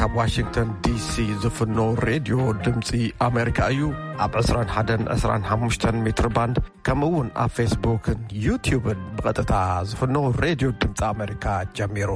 ካብ ዋሽንግተን ዲሲ ዝፍኖ ሬድዮ ድምፂ ኣሜሪካ እዩ ኣብ 21-25 ሜትር ባንድ ከምኡውን ኣብ ፌስቡክን ዩቲዩብን ብቐጥታ ዝፍኖ ሬድዮ ድምፂ ኣሜሪካ ጀሚሩ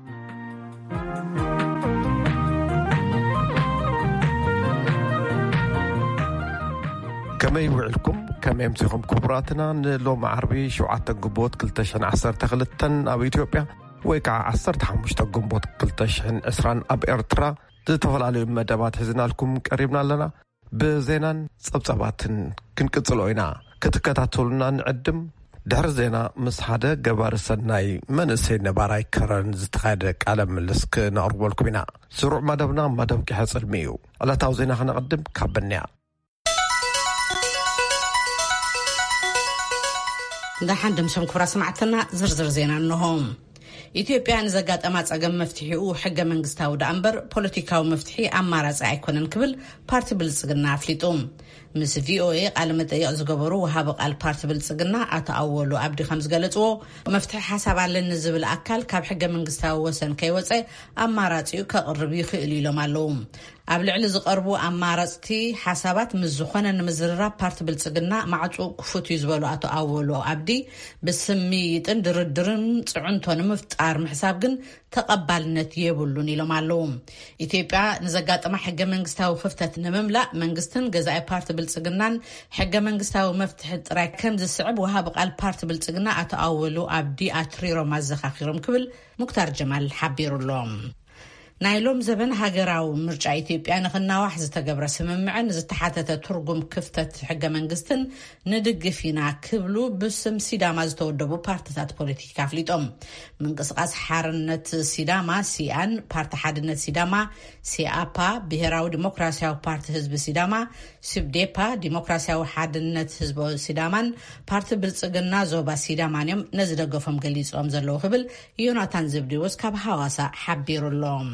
ከመይ ውዕልኩም ከመይ ምሲኹም ክቡራትና ንሎሚ ዓርቢ 7 ግንቦት 2012 ኣብ ኢትዮጵያ ወይ ከዓ 15 ግንቦት 2020 ኣብ ኤርትራ ዝተፈላለዩ መደባት ሒዝናልኩም ቀሪብና ኣለና ብዜናን ፀብፀባትን ክንቅፅሎ ኢና ክትከታተሉና ንዕድም ድሕሪ ዜና ምስ ሓደ ገባሪ ሰናይ መንእሰይ ነባራይ ከረን ዝተኻየደ ቃለ ምልልስ ክነቕርበልኩም ኢና ስሩዕ መደብና መደብ ቂሐ ፅልሚ እዩ ዕለታዊ ዜና ክነቕድም ካብ በንያ እንዳሓንድም ሸም ክብራ ስማዕትና ዝርዝር ዜና እንሆም ኢትዮጵያ ንዘጋጠማ ጸገም መፍትሒኡ ሕገ መንግስታዊ ዳእምበር ፖለቲካዊ መፍትሒ ኣማራጺ ኣይኮነን ክብል ፓርቲ ብልጽግና ኣፍሊጡ ምስ ቪኦኤ ቃለ መጠይቅ ዝገበሩ ወሃቢ ቃል ፓርቲ ብልጽግና ኣተኣወሉ ኣብዲ ከም ዝገለጽዎ መፍትሒ ሓሳብ ኣለኒ ዝብል ኣካል ካብ ሕገ መንግስታዊ ወሰን ከይወፀ ኣማራጺኡ ከቕርብ ይኽእል ኢሎም ኣለዉ ኣብ ልዕሊ ዝቐርቡ ኣማራጽቲ ሓሳባት ምስ ዝኾነ ንምዝርራብ ፓርቲ ብልጽግና ማዕፁ ክፉት እዩ ዝበሉ ኣተኣወሉ ኣብዲ ብስምይጥን ድርድርን ጽዑንቶን ምፍጣር ምሕሳብ ግን ተቐባልነት የብሉን ኢሎም ኣለዉ ኢትዮጵያ ንዘጋጠማ ሕገ መንግስታዊ ክፍተት ንምምላእ መንግስትን ገዛኢ ፓርቲ ብልጽግናን ሕገ መንግስታዊ መፍትሒ ጥራይ ከም ዝስዕብ ወሃቢ ቃል ፓርቲ ብልጽግና ኣተኣወሉ ኣብዲ ኣትሪሮም ኣዘኻኺሮም ክብል ሙክታር ጀማል ሓቢሩሎም ናይሎም ዘበን ሃገራዊ ምርጫ ኢትዮጵያ ንኽናዋሕ ዝተገብረ ስምምዕን ዝተሓተተ ትርጉም ክፍተት ሕገ መንግስትን ንድግፊና ክብሉ ብስም ሲዳማ ዝተወደቡ ፓርቲታት ፖለቲካ ኣፍሊጦም ምንቅስቃስ ሓርነት ሲዳማ ሲአን ፓርቲ ሓድነት ሲዳማ ሲአፓ ብሄራዊ ዲሞክራሲያዊ ፓርቲ ህዝቢ ሲዳማ ሲብዴፓ ዲሞክራሲያዊ ሓድነት ህዝቢ ሲዳማን ፓርቲ ብልጽግና ዞባ ሲዳማን እዮም ነዚ ደገፎም ገሊጾም ዘለዉ ክብል ዮናታን ዘብዴዎስ ካብ ሐዋሳ ሓቢሩሎም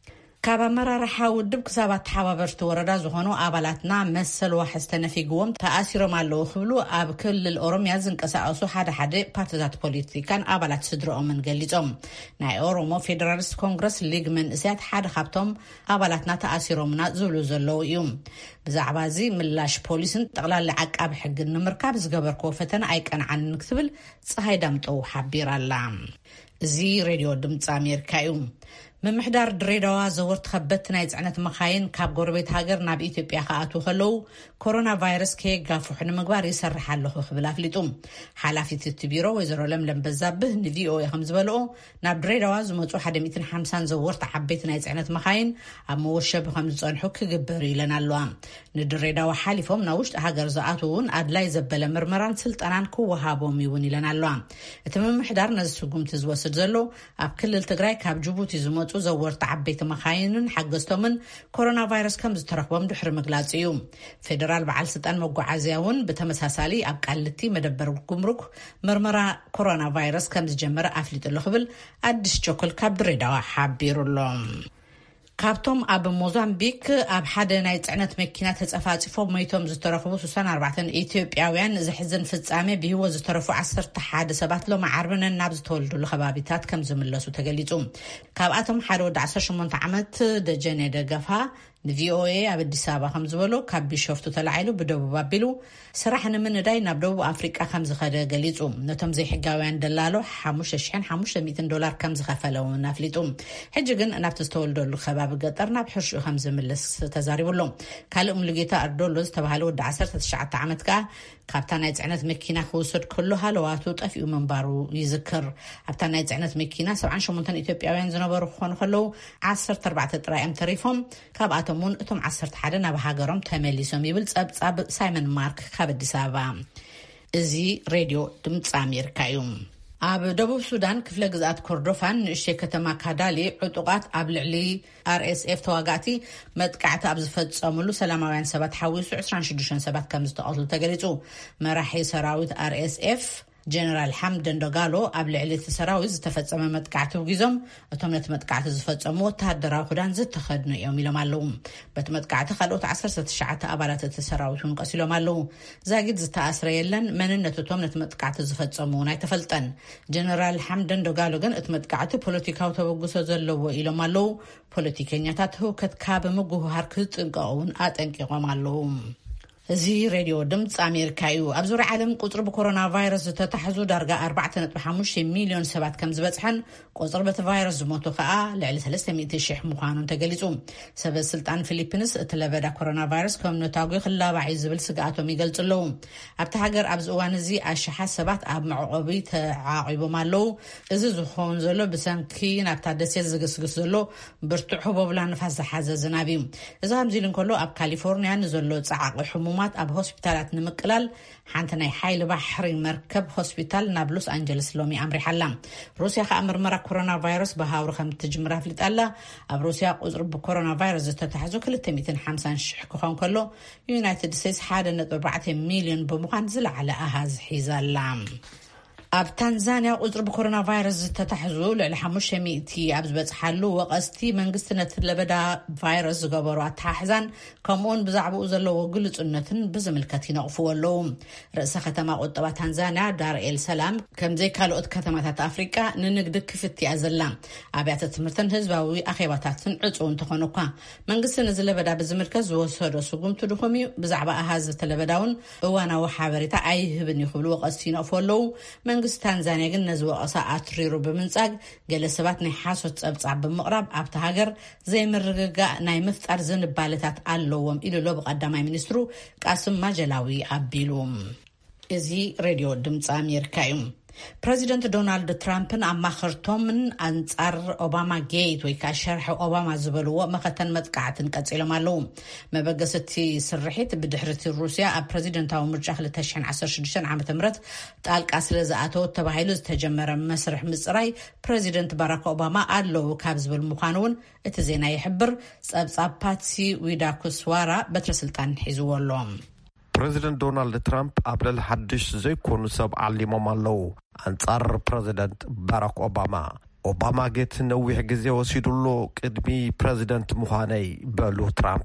ካብ ኣመራርሓ ውድብ ክሳባት ተሓባበርቲ ወረዳ ዝኾኑ ኣባላትና መሰል ዋሕስ ተነፊግዎም ተኣሲሮም ኣለዉ ክብሉ ኣብ ክልል ኦሮምያ ዝንቀሳቐሱ ሓደ ፓርቲታት ፖለቲካን ኣባላት ስድሮኦምን ገሊጾም ናይ ኦሮሞ ፌደራሊስት ኮንግረስ ሊግ መንእስያት ሓደ ካብቶም ኣባላትና ተኣሲሮምና ዝብሉ ዘለዉ እዩ ብዛዕባ እዚ ምላሽ ፖሊስን ጠቕላላ ዓቃቢ ሕግን ንምርካብ ዝገበርክዎ ፈተና ኣይቀንዓንን ክትብል ፀሃይ ዳምጠው ሓቢራላ እዚ ሬድዮ ድምፂ ኣሜሪካ እዩ ምምሕዳር ድሬዳዋ ዘወርት ከበት ናይ ጽዕነት መኻይን ካብ ጎረቤት ሃገር ናብ ኢትዮጵያ ከኣቱ ከለው ኮሮና ቫይረስ ከየጋፍሑ ንምግባር ይሰርሕ ኣለኹ ክብል ኣፍሊጡ ሓላፊት እቲ ቢሮ ወይዘሮ ለምለም በዛብህ ንቪኦኤ ከም ዝበልኦ ናብ ድሬዳዋ ዝመፁ 150 ዘወርት ዓበይቲ ናይ ጽዕነት መኻይን ኣብ መወሸቢ ከም ዝጸንሑ ክግበር ኢለን ኣለዋ ንድሬዳዋ ሓሊፎም ናብ ውሽጢ ሃገር ዝኣትውን ኣድላይ ዘበለ ምርመራን ስልጠናን ክወሃቦም ይውን ኢለን ኣለዋ እቲ ምምሕዳር ነዚ ስጉምቲ ዝወስድ ዘሎ ኣብ ክልል ትግራይ ካብ ጅቡቲ ዝመፁ ዘወርት ዓበይቲ መኻይንን ሓገዝቶምን ኮሮና ቫይረስ ከም ዝተረኽቦም ድሕሪ ምግላጽ እዩ ፌደራል በዓል ስልጣን መጓዓዝያ እውን ብተመሳሳሊ ኣብ ቃልቲ መደበር ጉምሩክ ምርመራ ኮሮና ቫይረስ ከም ዝጀመረ ኣፍሊጡሉ ክብል ኣዲስ ቸኮል ካብ ድሬዳዋ ሓቢሩሎም ካብቶም ኣብ ሞዛምቢክ ኣብ ሓደ ናይ ጽዕነት መኪና ተጸፋጺፎም ሞይቶም ዝተረኽቡ 64 ኢትዮጵያውያን ዝሕዝን ፍጻሜ ብህይወት ዝተረፉ 11 ሰባት ሎም ዓርብን ናብ ዝተወልዱሉ ከባቢታት ከም ዝምለሱ ተገሊጹ ካብኣቶም ሓደ ወዲ 18 ዓመት ደጀኔ ደገፋ ንቪኦኤ ኣብ አዲስ አበባ ከም ዝበሎ ካብ ቢሾፍቱ ተላዒሉ ብደቡብ ኣቢሉ ስራሕ ንምንዳይ ናብ ደቡብ ኣፍሪቃ ከም ዝኸደ ገሊጹ ነቶም ዘይሕጋውያን ደላሎ $5,500 ከም ዝኸፈለው ናፍሊጡ ሕጂ ግን ናብቲ ዝተወልደሉ ከባቢ ገጠር ናብ ሕርሹ ከም ዝምለስ ተዛሪቡሎ ካልእ ሙሉጌታ ኣርዶሎ ዝተባሃለ ወዲ 19 ዓመት ከ ካብታ ናይ ጽዕነት መኪና ክውሰድ ከሎ ሃለዋቱ ጠፊኡ መንባሩ ይዝክር ኣብታ ናይ ጽዕነት መኪና 78 ኢትዮጵያውያን ዝነበሩ ክኾኑ ከለው 14 ጥራይም ተሪፎም ካብኣቶም እቶም 11 ናብ ሃገሮም ተመሊሶም ይብል ጸብጻብ ሳይመን ማርክ ካብ አዲስ አበባ እዚ ሬድዮ ድምፂ ኣሜሪካ እዩ ኣብ ደቡብ ሱዳን ክፍለ ግዛት ኮርዶፋን ንእሽተይ ከተማ ካዳሊ ዕጡቃት ኣብ ልዕሊ RSF ተዋጋእቲ መጥቃዕቲ ኣብ ዝፈጸሙሉ ሰላማውያን ሰባት ሓዊሱ 26 ሰባት ከም ዝተቐትሉ ተገሊጹ መራሒ ሰራዊት RSF ጀነራል ሓምደን ዶጋሎ ኣብ ልዕሊ እቲ ሰራዊት ዝተፈጸመ መጥቃዕቲ ውጊዞም እቶም ነቲ መጥቃዕቲ ዝፈጸሙ ወተሃደራዊ ክዳን ዝተኸድኑ እዮም ኢሎም ኣለዉ። በቲ መጥቃዕቲ ካልኦት 19 ኣባላት እቲ ሰራዊት እውን ቀሲሎም ኣለዉ። ዛጊድ ዝተኣስረ የለን፣ መንነት እቶም ነቲ መጥቃዕቲ ዝፈጸሙ እውን ኣይተፈልጠን። ጀነራል ሓምደን ዶጋሎ ግን እቲ መጥቃዕቲ ፖለቲካዊ ተበግሶ ዘለዎ ኢሎም ኣለዉ። ፖለቲከኛታት ህውከት ካብ ምጉህሃር ክጥንቀቁን አጠንቂቆም ኣለዉ። እዚ ሬድዮ ድምፂ ኣሜሪካ እዩ። ኣብ ዙርያ ዓለም ቁጥሪ ብኮሮና ቫይረስ ዝተታሕዙ ዳርጋ 4.5 ሚሊዮን ሰባት ከም ዝበፅሐን ቁጥሪ በቲ ቫይረስ ዝሞቱ ከዓ ልዕሊ 300,000 ምዃኑን ተገሊጹ። ሰበ ስልጣን ፊሊፒንስ እቲ ለበዳ ኮሮና ቫይረስ ከም ነታጉ ክላባዕ ዝብል ስጋኣቶም ይገልጹ ኣለዉ። ኣብቲ ሃገር ኣብዚ እዋን እዚ ኣሽሓት ሰባት ኣብ መዕቆቢ ተዓቂቦም ኣለዉ። እዚ ዝኸውን ዘሎ ብሰንኪ ናብታ ደሴት ዝግስግስ ዘሎ ብርቱዕ ህቦብላ ንፋስ ዝሓዘ ዝናብ እዩ። እዚ ከምዚ ኢሉ እንከሎ ኣብ ካሊፎርኒያ ንዘሎ ፃዓቂ ሕሙማት ኣብ ሆስፒታላት ንምቅላል ሓንቲ ናይ ሓይሊ ባሕሪ መርከብ ሆስፒታል ናብ ሎስ አንጀለስ ሎሚ ኣምሪሓላ። ሩስያ ከዓ ምርመራ ኮሮና ቫይረስ ብሃብሩ ከም ትጅምር ኣፍሊጣላ። ኣብ ሩስያ ቁጥሪ ብኮሮና ቫይረስ ዝተታሕዙ 250,000 ክኾን ከሎ ዩናይትድ ስቴትስ 1.4 ሚሊዮን ብምዃን ዝለዓለ ኣሃዝ ሒዛላ። ኣብ ታንዛንያ ቁጥሪ ብኮሮና ቫይረስ ዝተታሕዙ ልዕሊ 500 ኣብ ዝበፅሓሉ ወቀስቲ መንግስቲ ነቲ ለበዳ ቫይረስ ዝገበሩ ኣተሓሕዛን ከምኡውን ብዛዕባኡ ዘለዎ ግልጽነትን ብዝምልከት ይነቕፍዎ ኣለዉ። ርእሰ ከተማ ቁጠባ ታንዛንያ ዳር ኤል ሰላም ከምዘይ ካልኦት ከተማታት ኣፍሪቃ ንንግዲ ክፍት እያ ዘላ። ኣብያተ ትምህርትን ህዝባዊ ኣኼባታትን ዕፁው እንተኾኑ እኳ መንግስቲ ነዚ ለበዳ ብዝምልከት ዝወሰዶ ስጉምቲ ድኹም እዩ። ብዛዕባ ኣሃዝ ዝተለበዳውን እዋናዊ ሓበሬታ ኣይህብን ይኽብሉ ወቀስቲ ይነቕፍዎ ኣለዉ። መንግስቲ ታንዛንያ ግን ነዚ ወቀሳ ኣትሪሩ ብምንጻግ ገለ ሰባት ናይ ሓሶት ፀብጻብ ብምቕራብ ኣብቲ ሃገር ዘይምርግጋእ ናይ ምፍጣር ዝንባለታት ኣለዎም ኢሉ ሎ ብቀዳማይ ሚኒስትሩ ቃስም ማጀላዊ ኣቢሉ። እዚ ሬድዮ ድምፂ ኣሜሪካ እዩ። ፕሬዚደንት ዶናልድ ትራምፕን ኣማኸርቶምን ኣንጻር ኦባማ ጌት ወይ ከዓ ሸርሒ ኦባማ ዝበልዎ መኸተን መጥቃዕትን ቀፂሎም ኣለዉ። መበገስቲ ስርሒት ብድሕርቲ ሩስያ ኣብ ፕሬዚደንታዊ ምርጫ 2016 ዓ.ም ጣልቃ ስለ ዝኣተወ ተባሂሉ ዝተጀመረ መስርሕ ምፅራይ ፕሬዚደንት ባራክ ኦባማ ኣለዉ ካብ ዝብል ምዃኑ እውን እቲ ዜና ይሕብር። ፀብጻብ ፓትሲ ዊዳኩስዋራ በትረ ስልጣን ሒዝዎ ኣሎ። ፕሬዚደንት ዶናልድ ትራምፕ ኣብ ልዕሊ ሓድሽ ዘይኮኑ ሰብ ዓሊሞም ኣለዉ ኣንጻር ፕሬዚደንት ባራክ ኦባማ። ኦባማ ጌት ነዊሕ ግዜ ወሲዱሎ ቅድሚ ፕሬዚደንት ምዃነይ በሉ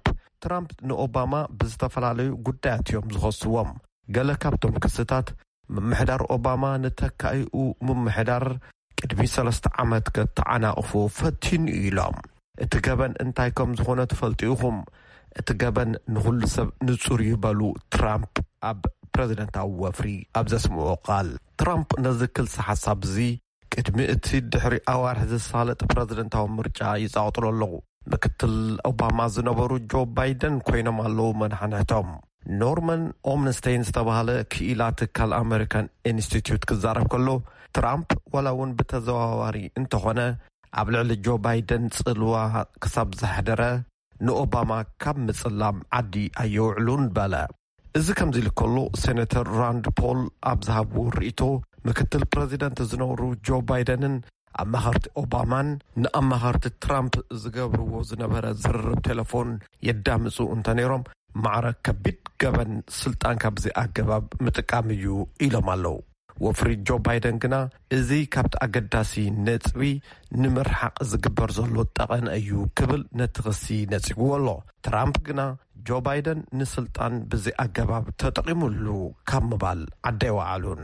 ትራምፕ ንኦባማ ብዝተፈላለዩ ጉዳያት እዮም ዝኸስዎም። ገለ ካብቶም ክስታት ምምሕዳር ኦባማ ንተካይኡ ምምሕዳር ቅድሚ 3 ዓመት ከተዓናቕፉ ፈቲኑ ኢሎም። እቲ ገበን እንታይ ከም ዝኾነ ትፈልጡ ኢኹም። እቲ ገበን ንኹሉ ሰብ ንጹር ይበሉ ትራምፕ ኣብ ፕሬዚደንታዊ ወፍሪ ኣብ ዘስምዑ ቃል። ትራምፕ ነዚ ክልሲ ሓሳብ እዚ ቅድሚ እቲ ድሕሪ ኣዋርሒ ዝሳለጥ ፕሬዚደንታዊ ምርጫ ይጻወጥሉ ኣለዉ። ምክትል ኦባማ ዝነበሩ ጆ ባይደን ኮይኖም ኣለዉ መድሓንሕቶም። ኖርማን ኦምንስቴይን ዝተባሃለ ክኢላ ትካል ኣሜሪካን ኢንስቲትዩት ክዛረብ ከሎ ትራምፕ ዋላ እውን ብተዘዋዋሪ እንተኾነ ኣብ ልዕሊ ጆ ባይደን ጽልዋ ክሳብ ዘሕደረ ንኦባማ ካብ ምጽላም ዓዲ ኣየውዕሉን በለ። እዚ ከምዚ ኢሉ ከሎ ሴኔተር ራንድ ፖል ኣብ ዝሃብዎ ርእቶ ምክትል ፕሬዚደንት ዝነበሩ ጆ ባይደንን ኣማኸርቲ ኦባማን ንኣማኸርቲ ትራምፕ ዝገብርዎ ዝነበረ ዝርርብ ቴሌፎን የዳምፁ እንተነይሮም ማዕረ ከቢድ ገበን ስልጣን ካብዚ ኣገባብ ምጥቃም እዩ ኢሎም ኣለዉ። ወፍሪ ጆ ባይደን ግና እዚ ካብቲ ኣገዳሲ ነጥቢ ንምርሓቅ ዝግበር ዘሎ ጠቐን እዩ ክብል ነቲ ክሲ ነፂግዎ ኣሎ። ትራምፕ ግና ጆ ባይደን ንስልጣን ብዚ ኣገባብ ተጠቂሙሉ ካብ ምባል ዓደይወዓሉን።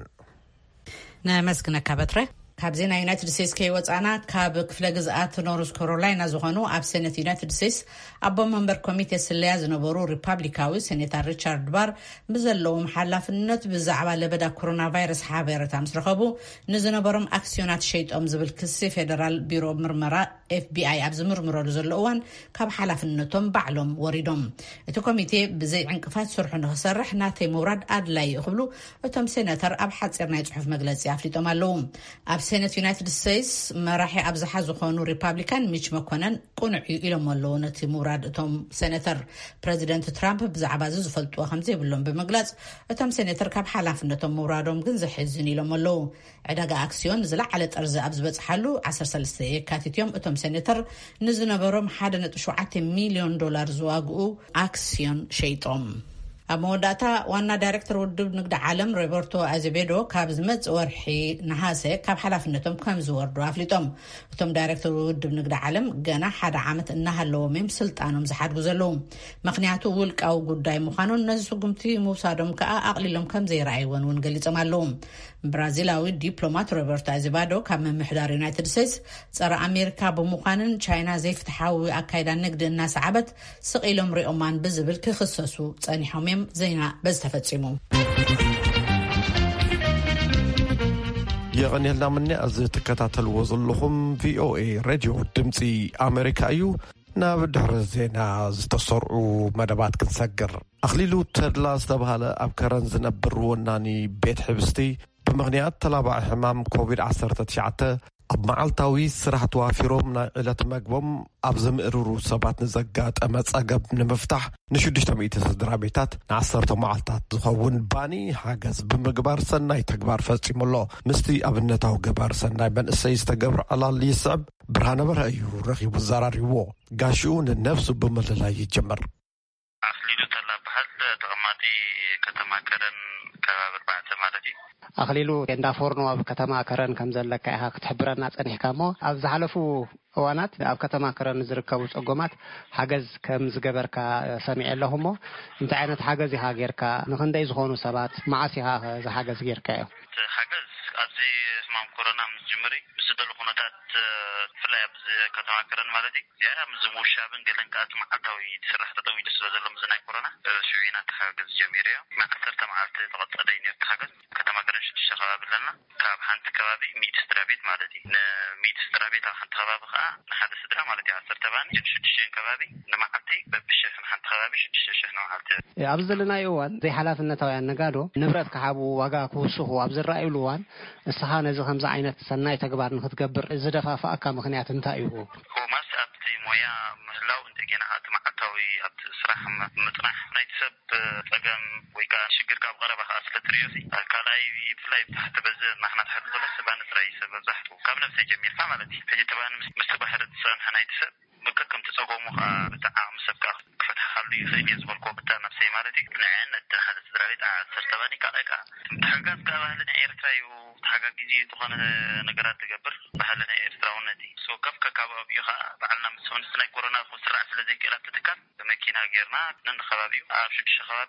ነመስግነካ በትረ። ካብ ዜና ዩናይትድ ስቴትስ ከይወፃና ካብ ክፍለ ግዝኣት ኖርዝ ካሮላይና ዝኾኑ ኣብ ሴኔት ዩናይትድ ስቴትስ ኣቦ መንበር ኮሚቴ ስለያ ዝነበሩ ሪፐብሊካዊ ሴኔተር ሪቻርድ ባር ብዘለዎም ሓላፍነት ብዛዕባ ለበዳ ኮሮና ቫይረስ ሓበሬታ ምስ ረኸቡ ንዝነበሮም ኣክስዮናት ሸይጦም ዝብል ክሲ ፌደራል ቢሮ ምርመራ FBI ኣብ ዝምርምረሉ ዘሎ እዋን ካብ ሓላፍነቶም ባዕሎም ወሪዶም። እቲ ኮሚቴ ብዘይ ዕንቅፋት ስርሑ ንኽሰርሕ ናተይ ምውራድ ኣድላይ ይኽብሉ እቶም ሴኔተር ኣብ ሓፂር ናይ ጽሑፍ መግለፂ ኣፍሊጦም ኣለዉ። ኣብ ሴኔት ዩናይትድ ስቴትስ መራሒ ኣብዝሓ ዝኾኑ ሪፐብሊካን ሚች መኮነን ቁኑዕ ኢሎም ኣለዉ ነቲ ምውራድ እቶም ሴኔተር። ፕሬዚደንት ትራምፕ ብዛዕባ እዚ ዝፈልጥዎ ከምዘይብሎም ብምግላጽ እቶም ሴኔተር ካብ ሓላፍነቶም ምውራዶም ግን ዘሕዝን ኢሎም ኣለዉ። ዕዳጋ ኣክስዮን ዝለዓለ ጠርዚ ኣብ ዝበፅሓሉ 13 የካቲት እዮም እቶም ሴኔተር ንዝነበሮም $1.7 ሚሊዮን ዝዋግኡ ኣክስዮን ሸይጦም። መወዳእታ ዋና ዳይሬክተር ውድብ ንግዲ ዓለም ሮበርቶ አዘቤዶ ካብ ዝመጽ ወርሒ ነሐሰ ካብ ሓላፍነቶም ከም ዝወርዱ ኣፍሊጦም እቶም ዳይሬክተር ውድብ ንግዲ ዓለም ገና ሓደ ዓመት እናሃለዎም ስልጣኖም ዝሓድጉ ዘለዉ ምክንያቱ ውልቃዊ ጉዳይ ምዃኑን ነዚ ስጉምቲ ምውሳዶም ከዓ ኣቕሊሎም ከም ዘይረኣይዎን እውን ገሊጾም ኣለዉ ብራዚላዊ ዲፕሎማት ሮበርቶ አዘቤዶ ካብ ምምሕዳር ዩናይትድ ስቴትስ ፀረ ኣሜሪካ ብምዃንን ቻይና ዘይፍትሓዊ ኣካይዳ ንግዲ እናሰዓበት ስቂሎም ሪኦማን ብዝብል ክኽሰሱ ጸኒሖም ዜና በዝተፈጺሙ የቀኒልና ምንያ እዚ ተከታተልዎ ዘለኹም ቪኦኤ ሬድዮ ድምፂ ኣሜሪካ እዩ ናብ ድሕሪ ዜና ዝተሰርዑ መደባት ክንሰግር ኣኽሊሉ ተድላ ዝተባሃለ ኣብ ከረን ዝነብር ወናኒ ቤት ሕብስቲ ብምክንያት ተላባዒ ሕማም ኮቪድ-19 ኣብ መዓልታዊ ስራሕ ተዋፊሮም ናይ ዕለት መግቦም ኣብ ዘምእርሩ ሰባት ንዘጋጠመ ፀገብ ንምፍታሕ ን600 ስድራ ቤታት ን10 መዓልታት ዝኸውን ባኒ ሓገዝ ብምግባር ሰናይ ተግባር ፈጺሙሎ ምስቲ ኣብነታዊ ገባር ሰናይ መንእሰይ ዝተገብረ ዕላል ይስዕብ ብርሃነ በርሀ እዩ ረኺቡ ዘራሪብዎ ጋሽኡ ንነፍሱ ብምልላይ ይጅምር ኣኽሊሉ ተላ በሃል ተቐማጢ ከተማ ከረን ከባቢ 4 ማለት እዩ ኣኽሊሉ እንዳፎርኖ ኣብ ከተማ ከረን ከም ዘለካ ኢኻ ክትሕብረና ጸኒሕካ ሞ ኣብ ዝሓለፉ እዋናት ኣብ ከተማ ከረን ዝርከቡ ፀጎማት ሓገዝ ከም ዝገበርካ ሰሚዕ ኣለኹ ሞ እንታይ ዓይነት ሓገዝ ኢኻ ጌርካ ንኽንደይ ዝኾኑ ሰባት መዓስ ኢኻ ዝሓገዝ ጌርካዮ ሓገዝ ኣብዚ ሕማም ኮሮና ምስ ጅምሪ ምስ ደሉ ኩነታት ፍላይ ኣብ ከተማ ከረን ማለት እዩ ያ ምስ ሙሻብን ገለንቃት መዓልታዊ ስራሕ ተጠው ኢሉ ስለ ዘሎ ምስ ናይ ኮሮና ሽዑና ተሓገዝ ጀሚሩ እዩ ማዕተር ተማዓልቲ ተቐፀለ እዩ ተሓገዝ ከተማ ከረን 6 ከባቢ ኣለና ካብ ሓንቲ ከባቢ 100 ስድራ ቤት ማለት እዩ ን100 ስድራ ቤት ኣብ ሓንቲ ከባቢ ከዓ ንሓደ ስድራ ማለት እዩ 10 ተባኒ 6 ከባቢ ንማዓልቲ በብሽሕ ሓንቲ ከባቢ 6 ንማዓልቲ ኣብ ዘለናዮ እዋን ዘይሓላፍነታዊ ኣነጋዶ ንብረት ክሓቡ ዋጋ ክውስኹ ኣብ ዝረኣዩሉ እዋን እስኻ ነዚ ከምዚ ዓይነት ሰናይ ተግባር ንክትገብር ዝደፋፋእካ ምክንያት እንታይ እዩ ማስ ኣብቲ ሞያ ምህላው እንደገና ኣብቲ መዓልታዊ ኣብቲ ስራሕ ምጥናሕ ናይ ሰብ ፀገም ወይ ከዓ ሽግር ካብ ቀረባ ከዓ ስለትሪዮሲ ካልኣይ ብፍላይ ታሕቲ በዚ ናሕና ታሕቲ ዘሎ ሰባን ስራይ ሰብ በዛሕቱ ካብ ነፍሰይ ጀሚርካ ማለት እዩ ሕጂ ተባን ምስ ተባሕረ ዝፀንሐ ናይ ሰብ ምክክም ተፀጎሙ ከዓ ብጣዕሚ ሰብካ ክፈትሓሉ ይኽእል እዩ ዝበልኮ ብታ ነፍሰይ ማለት እዩ ንዕነት ሓደ ስድራ ቤት 10 ተባኒ ካልኣይ ከዓ ተሓጋዝ ካብ ባህሊ ናይ ኤርትራ እዩ ተሓጋዝ ጊዜ ዝኾነ ነገራት ትገብር ባህሊ ናይ ኤርትራውነት እዩ ሶ ከፍካ ከባቢኡ ከዓ በዓልና ምስ ናይ ኮሮና ስራዕ ስለዘይክእል ትትካል በመኪና ጌርና ነን ከባቢኡ ኣብ 6 ከባቢ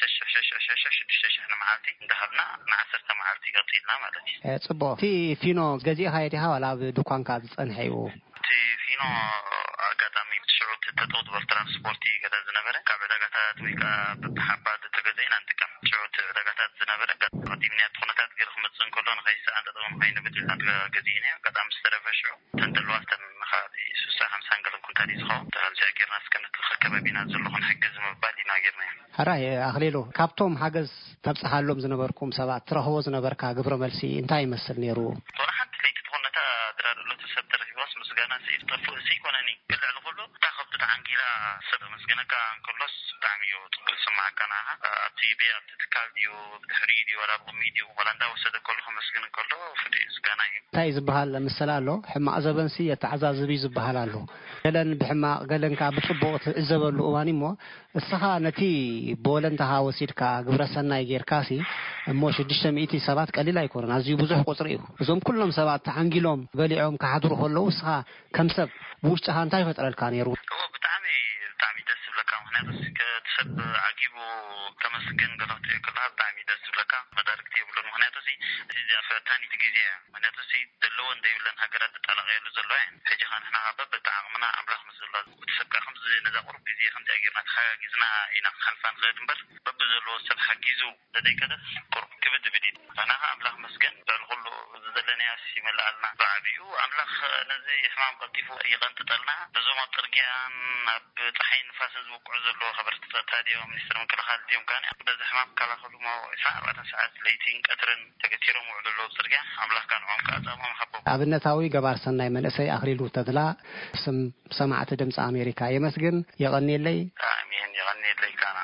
6 ንመዓልቲ እንዳሃብና ን10 መዓልቲ ቀጢልና ማለት እዩ ጽቡቕ እቲ ፊኖ ገዚእኻ የዲኻ ዋላ ኣብ ድኳንካ ዝጸንሐ እዩ እቲ ፊኖ ኣጋጣሚ ብትሽዑት ተጠውት በር ትራንስፖርቲ ገለ ዝነበረ ካብ ዕዳጋታት ወይ ከዓ ብሓባድ ተገዘይና ንጥቀም ሽዑት ዕዳጋታት ዝነበረ ቀዲምንያት ኩነታት ገይሩ ክመፅእ እንከሎ ንኸይሰዓን ጠጠው ንኸይኑ ብድልና ገዚእና ኣጋጣሚ ዝተረፈ ሽዑ ተንተልዋስተን ንኻቢ 50 ገለ ኩንታል ዝኸውን ተሃልዚያ ጌርና እስከነትኸከበቢና ዘለኹን ሕግዝ ምባል ኢና ጌርና ሕራይ ኣኽሊሉ ካብቶም ሓገዝ ተብፅሓሎም ዝነበርኩም ሰባት ትረኽቦ ዝነበርካ ግብረ መልሲ እንታይ ይመስል ነይሩ ሓንቲ ለይቲ ትኾነታ ድራርሎት ሰብ ተረኪቦስ ምስጋና ሲጠፍእ ሲኮነኒ ክልዕል ኩሉ እታ ከብቲ ተዓንጊላ ሰብ ምስግነካ እንከሎስ ብጣዕሚ እዩ ጥቅል ስማዓካ ንዓኻ ኣብቲ ቤ ኣብቲ ትካል ድዩ ብድሕሪ ድዩ ወላ ብቕሚ ድዩ ወላ እንዳወሰደ ከሎ ክመስግን እንከሎ ፍሉይ ምስጋና እዩ እንታይ ዝበሃል ምሰል ኣሎ ሕማቕ ዘበንሲ የተዓዛዝብ ዝበሃል ኣሎ ገለን ብሕማቕ ገለንካ ብፅቡቕ ትዕዘበሉ እዋን እሞ እስኻ ነቲ ብወለንተኻ ወሲድካ ግብረ ሰናይ ጌርካሲ እሞ 600 ሰባት ቀሊል ኣይኮነን ኣዝዩ ብዙሕ ቁፅሪ እዩ እዞም ኩሎም ሰባት ተዓንጊሎም በሊዖም ክሓድሩ ከለዉ እስኻ ከም ሰብ ብውሽጥኻ እንታይ ፈጥረልካ ነይሩ ብጣዕሚ ደስ ዝብለካ ምክንያቱ ሰብ ዓጊቡ ተመስግን ገለቱ የክልካ ብጣዕሚ ደስ ዝብለካ መዳርክቲ የብሉን ምክንያቱ እዚ ፈታኒት ጊዜ ምክንያቱ ዘለዎ እንደይብለን ሃገራት ተጠላቀየሉ ዘሎ ሕጂ ኸ ንሕና በብጣዕምና ኣምላኽ ምስላ ብትሰብካ ከምዚ ነዛ ቁርብ ጊዜ ከምዚ ኣጌርና ተሓጋጊዝና ኢና ክሓልፋ ንኽእል እምበር በብዘለዎ ሰብ ሓጊዙ ዘደይከደስ ቁርብ ክብድ ብዲድ ናኻ ኣምላኽ መስገን በልኩሉ ዝዘለናያስ ይመልኣልና ብዓብዩ ኣምላኽ ነዚ ሕማም ቀልጢፉ ይቐንጥጠልና ነዞም ኣብ ፅርግያን ኣብ ፀሓይ ንፋስን ዝውቅዑ ዘለዎ ኸበርቲ ታዲዮ ሚኒስትር ምክልኻል ድዮም ካነ በዚ ሕማም ከላኸሉ ሞሳ 4 ሰዓት ለይቲን ቀትርን ተገቲሮም ውዕሉ ኣለዉ ፅርግያ ኣምላኽ ካንዖም ከኣፃሞም ሓቦ ኣብነታዊ ገባር ሰናይ መንእሰይ ኣኽሊሉ ተድላ ስም ሰማዕቲ ድምፂ ኣሜሪካ የመስግን የቐኒየለይ ኣሚን የቐኒየለይ ካና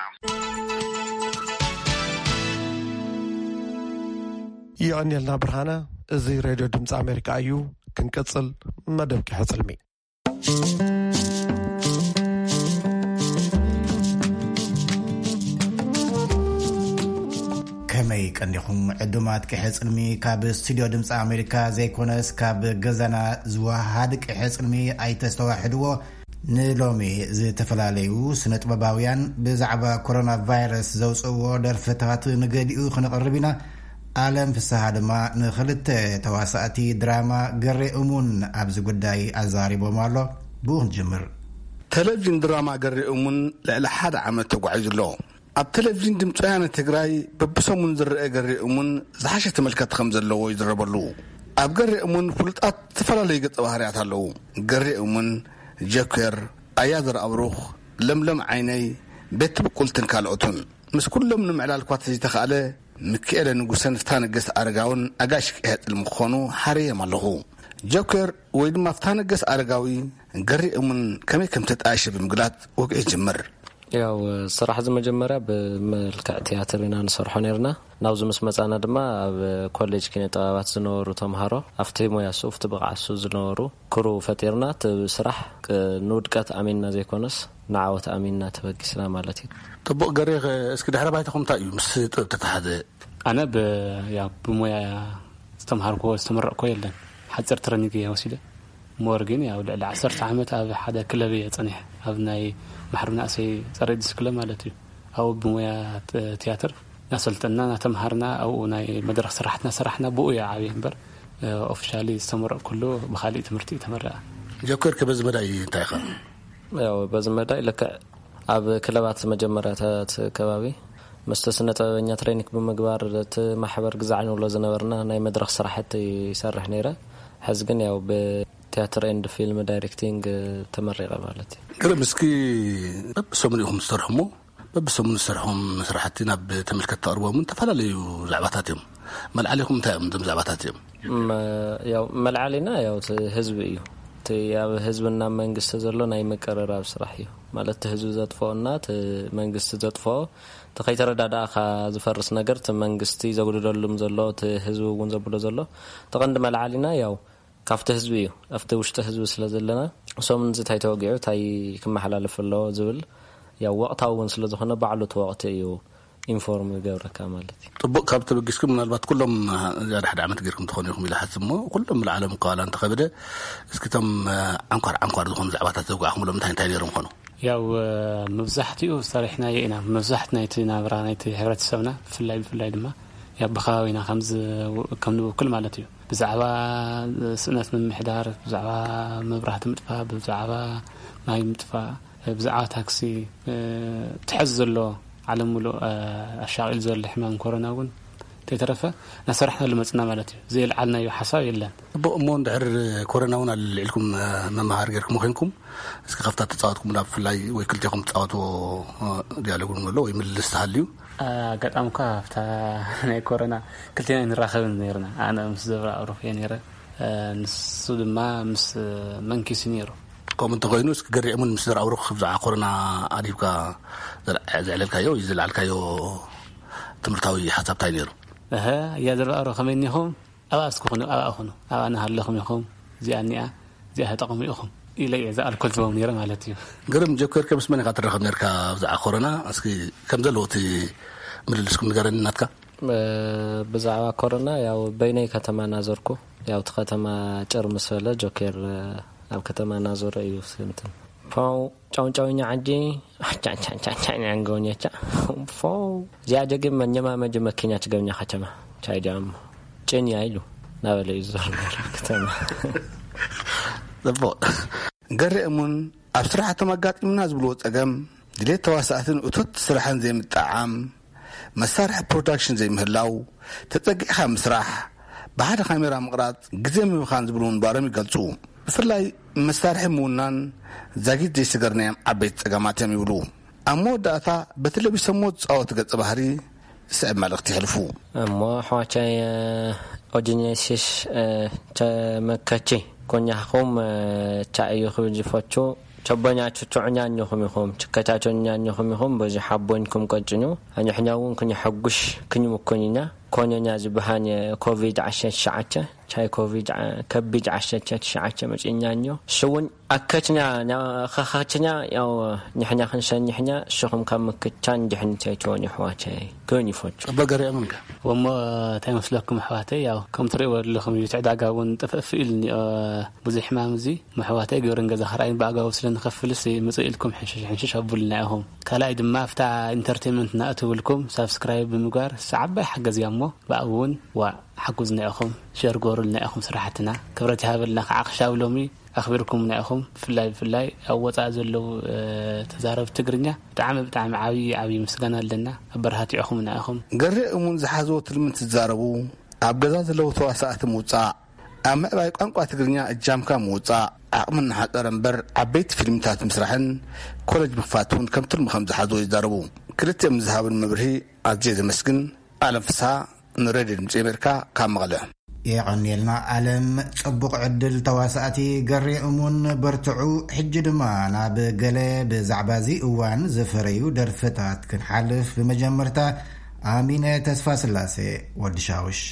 የቐኒየልና ብርሃነ እዚ ሬድዮ ድምፂ ኣሜሪካ እዩ ክንቅፅል መደብኪ ሕፅልሚ ከመይ ቀንዲኹም ዕዱማት ቅሕጽልሚ ካብ ስቱዲዮ ድምፂ ኣሜሪካ ዘይኮነስ ካብ ገዛና ዝወሃድ ቅሕጽልሚ ኣይተስተዋሕድዎ ንሎሚ ዝተፈላለዩ ስነ-ጥበባውያን ብዛዕባ ኮሮና ቫይረስ ዘውፅዎ ደርፍታት ንገዲኡ ክንቐርብ ኢና ኣለም ፍስሓ ድማ ንኽልተ ተዋሳእቲ ድራማ ገሬ እሙን ኣብዚ ጉዳይ ኣዛሪቦም ኣሎ ብኡ ንጅምር ቴሌቪዥን ድራማ ገሬ እሙን ልዕሊ 1 ዓመት ተጓዒዙ ኣሎ ኣብ ቴሌቪዥን ድምፂ ወያነ ትግራይ በብሰሙን ዝረአ ገሬ እሙን ዝሓሸ ተመልካቲ ከም ዘለዎ ይዝረበሉ ኣብ ገሬ እሙን ፍሉጣት ዝተፈላለዩ ገጸ ባህርያት ኣለዉ ገሬ እሙን ጆከር ኣያዘር ኣብሩኽ ለምለም ዓይነይ ቤት ብቁልትን ካልኦቱን ምስ ኩሎም ንምዕላል ኳት ዝተኻእለ ምክኤለ ንጉሰን ፍታነገስ ኣረጋውን ኣጋሽ ቅሕጽል ምኾኑ ሓርየም ኣለኹ ጆከር ወይ ድማ ፍታነገስ ኣረጋዊ ገሬ እሙን ከመይ ከም ተጣየሸ ብምግላጽ ወግዒ ጅምር ያው ስራሕ ዝመጀመርያ በመልክዕ ቲያትር ኢና ንሰርሖ ነርና ናብዚ ምስ መጻና ድማ ኣብ ኮሌጅ ኪነ ጥበባት ዝነበሩ ተምሃሮ ኣብቲ ሞያሱ ኣብቲ ብቕዓሱ ዝነበሩ ክሩ ፈጢርና ስራሕ ንውድቀት ኣሚንና ዘይኮነስ ንዓወት ኣሚንና ተበጊስና ማለት እዩ ጥቡቅ ገሬ እስኪ ድሕረ ባይተኹም እንታይ እዩ ምስ ጥበብ ተተሓዘ ኣነ ብሞያ ዝተምሃርኩ ዝተመረቕኩ የለን ሓፂር ትረኒግ እየ ወሲደ ሞርግን ያው ልዕሊ 10 ዓመት ኣብ ሓደ ክለብ እየ ፀኒሐ ኣብ ናይ ማሕበርና እሰይ ፀረይ ዲስክለብ ማለት እዩ ኣብ ብሞያ ቲያትር ናሰልጥና ናተምሃርና ኣብ ናይ መድረክ ስራሕትና ስራሕና ብኡ ያ ዓብይ እምበር ኦፊሻሊ ዝተመረቕ ኩሉ ብኻሊእ ትምህርቲ ተመረቐ ጆከር ከበዝ መዳይ እንታይ ኸ ያው በዝ መዳይ ለከ ኣብ ክለባት መጀመርያታት ከባቢ መስተስነ ጥበበኛ ትሬኒንግ ብምግባር ማሕበር ግዛዕን ወሎ ዝነበርና ናይ መድረክ ስራሕቲ ይሰርሕ ነይረ ሕዚ ግን ያው ቲያትር ኤንድ ፊልም ዳይሬክቲንግ ተመረቀ ማለት እዩ ገለ ምስኪ በብሰሙን ኢኹም ዝሰርሑሞ በብሰሙን ዝሰርሖም መስራሕቲ ናብ ተመልከት ተቕርቦም ተፈላለዩ ዛዕባታት እዮም መልዓሊኹም እንታይ እዮም እዞም ዛዕባታት እዮም ያው መልዓሊና ያው ህዝቢ እዩ ያው ህዝብና መንግስቲ ዘሎ ናይ መቀረራብ ስራሕ እዩ ማለት ህዝቢ ዘጥፎና መንግስቲ ዘጥፎ ተኸይተረዳዳእኻ ዝፈርስ ነገር መንግስቲ ዘጉድለሉም ዘሎ ህዝቢ እውን ዘብሎ ዘሎ ተቐንዲ መልዓሊና ያው ካፍተ ህዝቢ እዩ after ውሽተ ህዝቢ ስለ ዘለና ሶም እንዝታይ ተወግዑ ታይ ክመሓላለፍ ኣሎ ዝብል ያው ወቅታውን ስለ ዝኾነ ባዕሉ ተወቅቲ እዩ ኢንፎርም ይገብረካ ማለት እዩ ጥቡቅ ካብ ተበጊስኩም ምናልባት ኩሎም ዛሬ 1 ዓመት ገርኩም ተኾኑ ይኹም ኢላ ሓስሞ ኩሎም العالم ቃላን ተኸበደ እስኪቶም አንኳር ዝኾኑ ዛዕባታት ዘጓኹም ለምንታይ እንታይ ነይሮም ኾኑ ያው መብዛሕትኡ ሰሪሕና የኢና መብዛሕት ናይቲ ናብራ ናይቲ ሕብረተሰብና ፍላይ ድማ ያበኻዊና ከም ንብኩል ማለት እዩ ብዛዕባ ስነት ምምሕዳር ብዛዕባ መብራህቲ ምጥፋእ ብዛዕባ ማይ ምጥፋእ ብዛዕባ ታክሲ ትሕዝ ዘሎ ዓለም ሙሉእ ኣሻቂል ዘሎ ሕማም ኮሮና እውን ተተረፈ ናሰርሕና ለመጽና ማለት እዩ ዘይልዓልናዮ ሓሳብ የለን ብእሞ እንድሕር ኮሮና እውን አልልዕልኩም መማሃር ገርኩም ኮይንኩም እስኪ ከፍታት ተጻወትኩም ናብ ፍላይ ወይ ክልቴኩም ተጻወቱ ዲያሎግ ንብሎ ወይ ምልልስ ተሃልዩ ገጣምካ ፍታ ናይ ኮሮና ክልቴና ንራኸብን ነርና ኣነ ምስ ዘብራ ኣውሮፍ ነረ ንሱ ድማ ምስ መንኪስ ነይሩ ከም እንተኮይኑ እስኪ ገሪዕሙን ምስ ዘብራ ኣውሮፍ ብዛዕባ ኮሮና ኣዲብካ ዘዕለልካዮ ይዘላልካዮ ትምህርታዊ ሓሳብ ታይ ነይሩ ያ ዘብራ ኣውሮፍ ከመይኒኹም ኣባስኩኹኑ ኣባኹኑ ኣባና ሃለኹም ኢኹም ዚኣኒኣ ዚኣ ተጠቕሙ ኢኹም ኢለይ ዛ አልኮል ዝወም ነይረ ማለት እዩ ገርም ጆከር ከምስ መን ካትረኸብ ነርካ ብዛዕባ ኮሮና እስኪ ከም ዘለዎት ምልልስኩም ንገረኒ ናትካ ብዛዕባ ኮሮና ያው በይነይ ከተማ ናዘርኩ ያው ከተማ ጨር መስፈለ ጆከር ኣብ ከተማ ናዞረ እዩ ስንትን ፋው ጫውጫውኛ ዓጂ ቻቻቻቻኛ አንጎኛቻ ፋው ዚያጀገ መኘማ መጀ መኪና ትገብኛ ከተማ ቻይዳም ጭን ያይሉ ናበለ ይዞር ከተማ ዘቦ ገሪእሙን ኣብ ስራሕቶም ኣጋጢምና ዝብልዎ ፀገም ድሌት ተዋሳእትን እቶት ስራሕን ዘይምጣዓም መሳርሒ ፕሮዳክሽን ዘይምህላው ተፀጊዕኻ ምስራሕ ብሓደ ካሜራ ምቕራጽ ግዜ ምብኻን ዝብሉን ባሮም ይገልጹ ብፍላይ መሳርሒ ምውናን ዛጊት ዘይስገርናዮም ዓበይቲ ፀገማት እዮም ይብሉ ኣብ መወዳእታ በቴሌቪዥን ዝፃወት ገጸ ባህሪ ስዕብ መልእኽቲ ይሕልፉ እሞ ሕዋቻይ ኦጂኔሽሽ ተመከቼ ኮኛኹም ቻዩ ኹጅፎቹ ቸበኛቹ ጮኛኝኹም ይኹም ቸከታቾኛኝኹም ይኹም በዚ ሓቦኝኩም ቀጭኙ አኛኛውን ኩኝ ሐጉሽ ኩኝ መኮኝኛ كونيا زبهاني كوفيد 19 شاي كوفيد كبيج 19 مجينيانيو شون أكتنا خاخاتنا ياو نحنا خنشان نحنا شخم كم كتان دحين تيتوني حواتي كوني فوت بقري أمنك وما تيمس لكم حواتي ياو كم تريوا لكم يتعدى قاون تفقفيلني بزي حمام زي محواتي قورن قزا خرائن بقى وصلنا نخفلسي مسئلكم حنشش أبولناهم كلايد ما فتح انترتينمنت نأتو لكم سبسكرايب بمقار سعبا حق زيامو بقون وحقوزنا أخم شير قورو لنا أخم صراحتنا كبرتي هابلنا عقشاو لومي أخبركم لنا أخم في الله أول تعزلوا تزارب تقرنيا بتعم عاوي مسقنا لنا برهاتي أخم لنا أخم قرئ من زحازوت المن تزاربو عبقزات لو تواسعت موطاع أما بايق أنقوا تقرنيا الجام كان موطاع عقمنا حتى رنبر عبيت فيلمتات مسرحن كولج مفاتون كم تلم خمس حازو يزاربو كريت مزهاب المبرهي عجيز مسكن أعلم فسها نريد المسيمركا كام مغلع يعنيلنا علم صبق عدل تواساتي قري أمون برتعو حج دما ناب قلي بزعبازي اوان زفريو درفتات كن حالف بمجمرتا آمينة تسفى سلاسي ودشاوش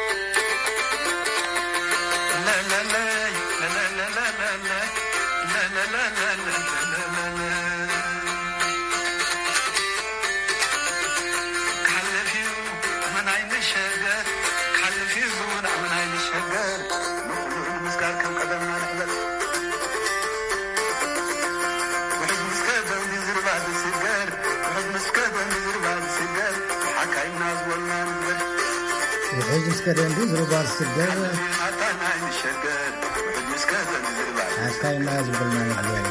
مسكدن دي زربال سجر عسكاي ناز بالنا نعلوين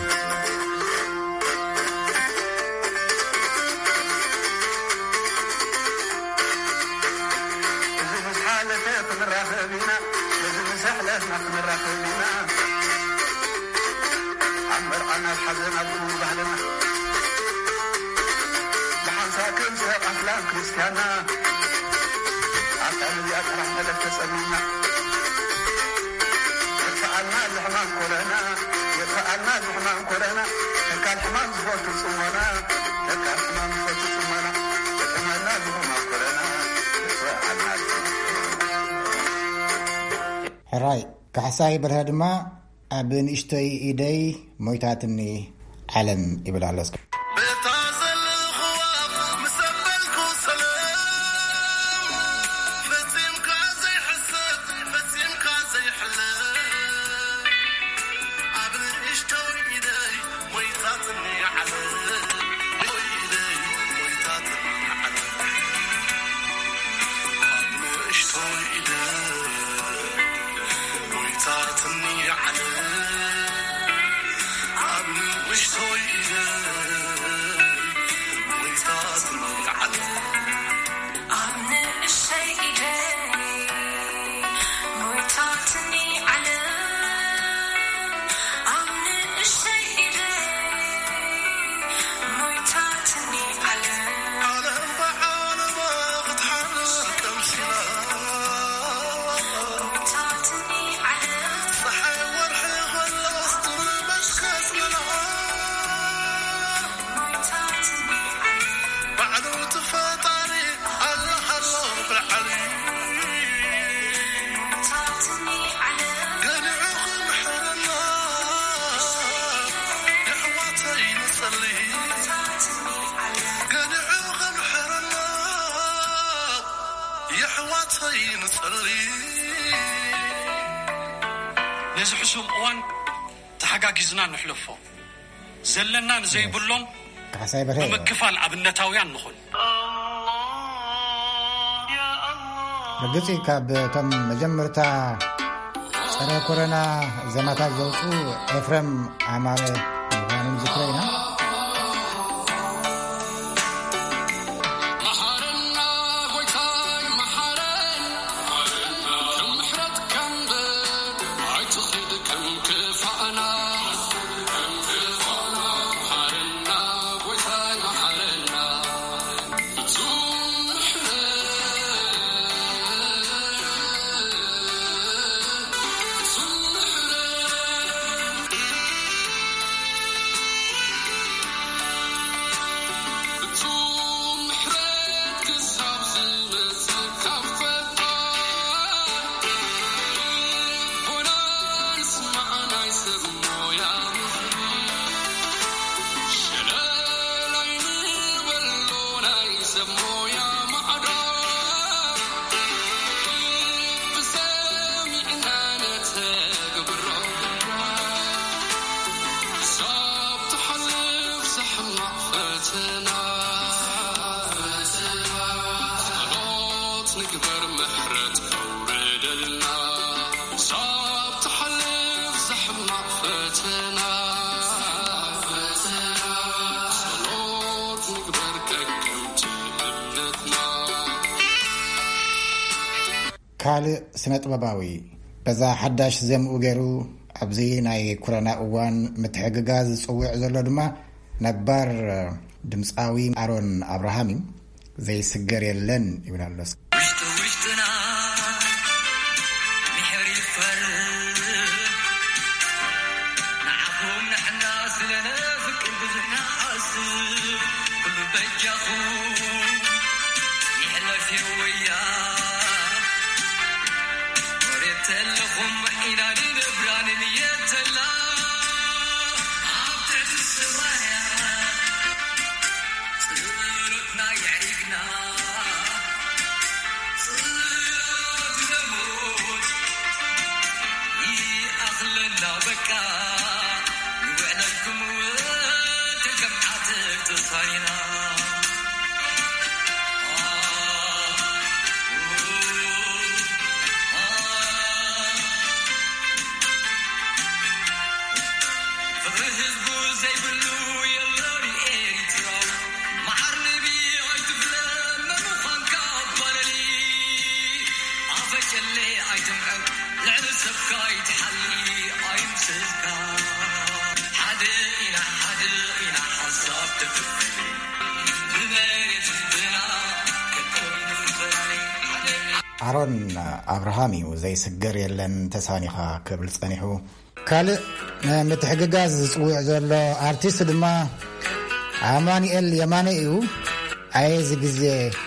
حراي كحساي برهدما ابن اشتي ايدي مويتاتني علم يبلالسك نزحسهم اوان تحقاقزنا نحلفو زلنا نزيبلهم بمكفال عبنتاويان نخل رجعتي كاب تم مجمرتا سنة كورونا زماتات زوجو إفرام عمارة وانم ذكرينا ካልእ ስነጥበባዊ በዛ ሓዳሽ ዘምኡ ገይሩ ኣብዚ ናይ ኮሮና እዋን ምትሕግጋዝ ዝፅውዕ ዘሎ ድማ ነባር ድምፃዊ ኣሮን አብርሃም ዘይስገር የለን ይብላሎስ ኣሮን አብርሃም ዘይስገር የለን ተሳኒኻ ክብል ጸኒሑ ካልእ ምትሕግጋዝ ዝፅውዕ ዘሎ ኣርቲስት ድማ ኣማኒኤል የማነ እዩ ኣየዚ ግዜ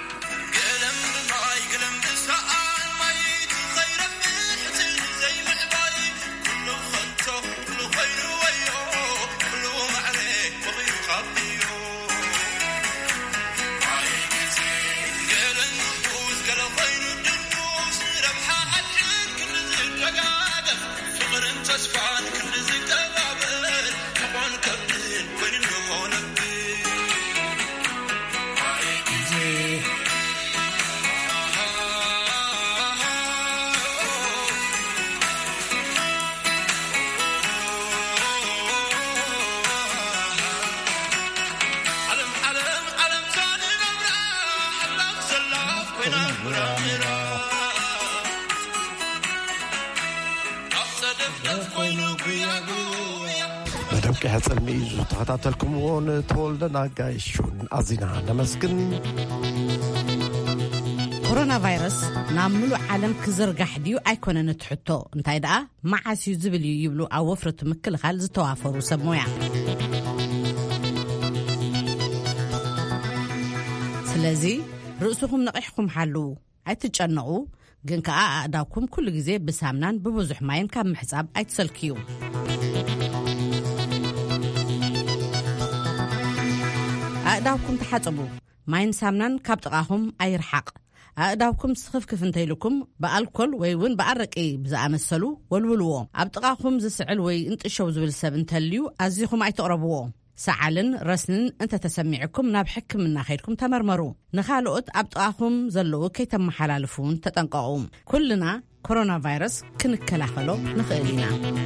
መደምቂ ሕፅልሚ እዩ ተኸታተልኩምዎን ተወልደና ጋይሹን ኣዚና ነመስግን ኮሮና ቫይረስ ናብ ሙሉእ ዓለም ክዝርጋሕ ድዩ ኣይኮነን እትሕቶ እንታይ ደኣ መዓስ እዩ ዝብል እዩ ይብሉ ኣብ ወፍረቱ ምክልኻል ዝተዋፈሩ ሰብ ሞያ ስለዚ ርእስኹም ነቂሕኩም ሓልው ኣይትጨነቁ ግን ከዓ ኣእዳውኩም ኩሉ ግዜ ብሳምናን ብብዙሕ ማይን ካብ ምሕጻብ ኣይትሰልክዩ ኣእዳውኩም ተሓጽቡ ማይን ሳምናን ካብ ጥቃኹም ኣይርሓቕ ኣእዳውኩም ስኽፍክፍ እንተይልኩም ብኣልኮል ወይ እውን ብኣረቂ ብዝኣመሰሉ ወልውልዎ ኣብ ጥቃኹም ዝስዕል ወይ እንጥሸው ዝብል ሰብ እንተልዩ ኣዚኹም ኣይተቕረብዎ ሰዓልን ረስንን እንተተሰሚዕኩም ናብ ሕክምና ኸይድኩም ተመርመሩ ንኻልኦት ኣብ ጥቃኹም ዘለዉ ከይተመሓላልፉን ተጠንቀቑ ኩልና ኮሮና ቫይረስ ክንከላኸሎ ንኽእል ኢና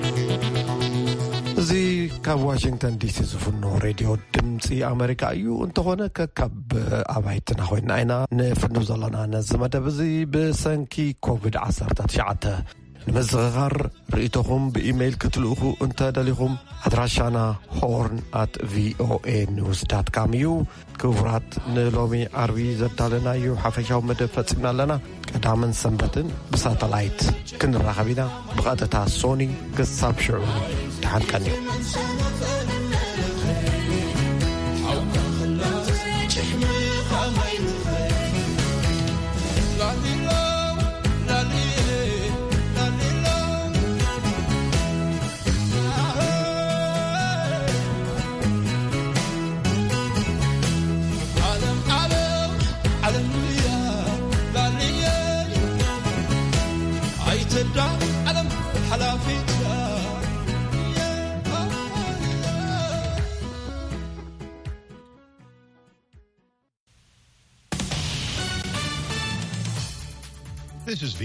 እዚ ካብ ዋሽንግተን ዲሲ ዝፍኖ ሬድዮ ድምፂ ኣሜሪካ እዩ እንተኾነ ከካብ ኣባይትና ኮይና ኢና ንፍኖ ዘለና ነዚ መደብ እዚ ብሰንኪ ኮቪድ-19 ንምዝኽኻር ርእቶኹም ብኢሜይል ክትልእኹ እንተደሊኹም ኣድራሻና horn@voanews.com እዩ ክቡራት ንሎሚ ዓርቢ ዘዳለናዩ ሓፈሻዊ መደብ ፈፂምና ኣለና ቀዳምን ሰንበትን ብሳተላይት ክንራኸብ ኢና ብቐጥታ ሶኒ ክሳብ ሽዑ ተሓልቀን እዩ ألم حلافيت